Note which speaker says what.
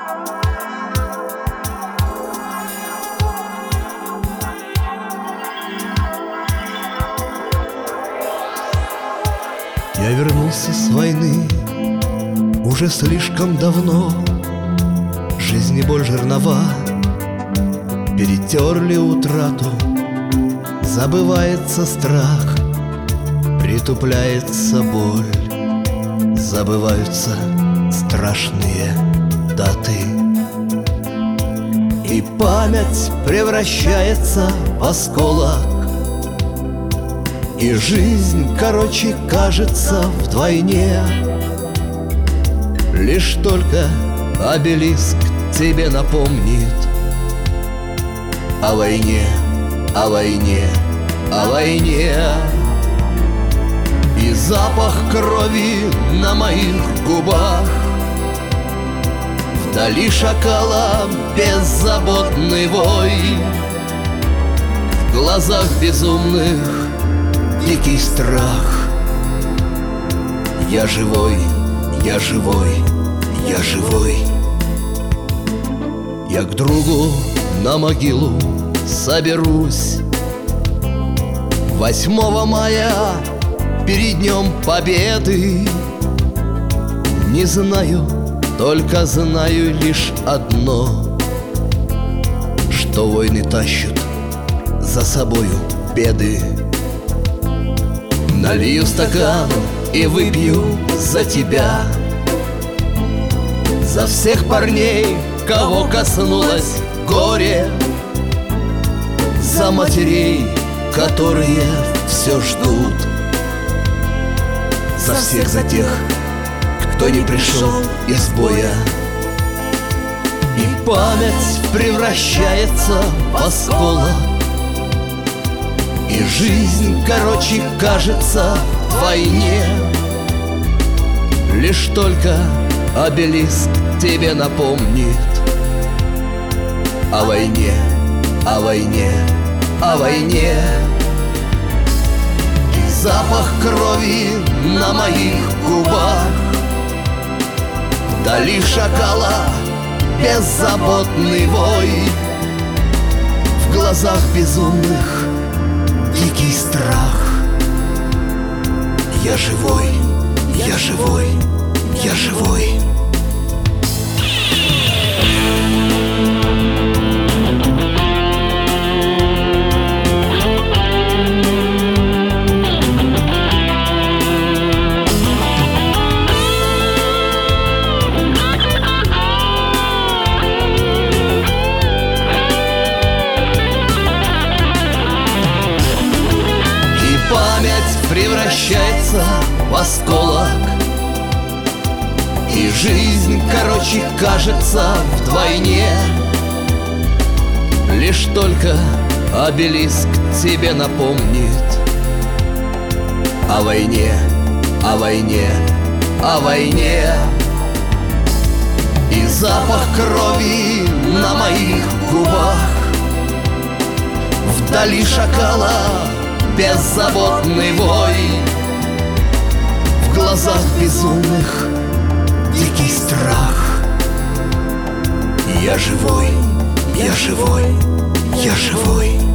Speaker 1: Я вернулся с войны уже слишком давно. Жизни боль жернова перетерли утрату. Забывается страх, притупляется боль, забываются страшные даты. И память превращается в осколок, и жизнь, короче, кажется вдвойне. Лишь только обелиск тебе напомнит о войне, о войне, о войне. И запах крови на моих губах, вдали шакала беззаботный вой, в глазах безумных дикий страх. Я живой, я живой, я живой. Я к другу на могилу соберусь 8 мая перед Днем Победы. Не знаю, только знаю лишь одно, что войны тащат за собою беды. Налью стакан и выпью за тебя, за всех парней, кого коснулось горе, за матерей, которые все ждут, за всех, за тех, кто не пришел из боя. И память превращается в осколок, и жизнь, короче, кажется вдвойне. Лишь только обелиск тебе напомнит о войне, о войне, о войне. И запах крови на моих губах, вдали шакала беззаботный вой, в глазах безумных дикий страх. Я живой, я живой, я живой. Превращается в осколок, и жизнь, короче, кажется вдвойне. Лишь только обелиск тебе напомнит о войне, о войне, о войне. И запах крови на моих губах, вдали шакала беззаботный вой, в глазах безумных дикий страх. Я живой, я живой, я живой.